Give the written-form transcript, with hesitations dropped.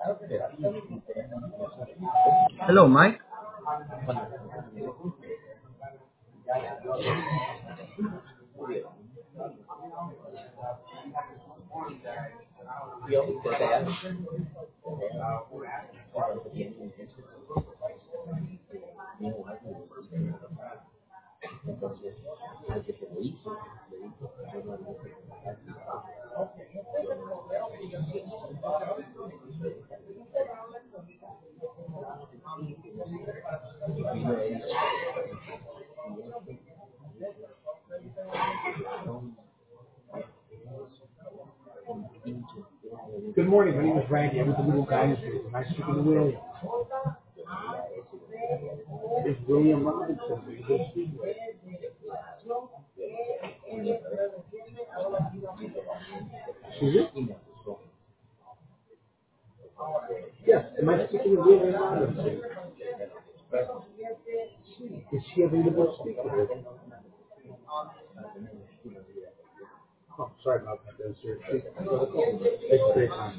Hello, Mike. Good morning. My name is Randy. I'm with the Legal Guidance Group. Nice speaking to William. It's William Robinson. Good speaking. Excuse me? Yes. Am I speaking with William Robinson? Is she available to speak with? Oh, sorry about that, sir. It's great time.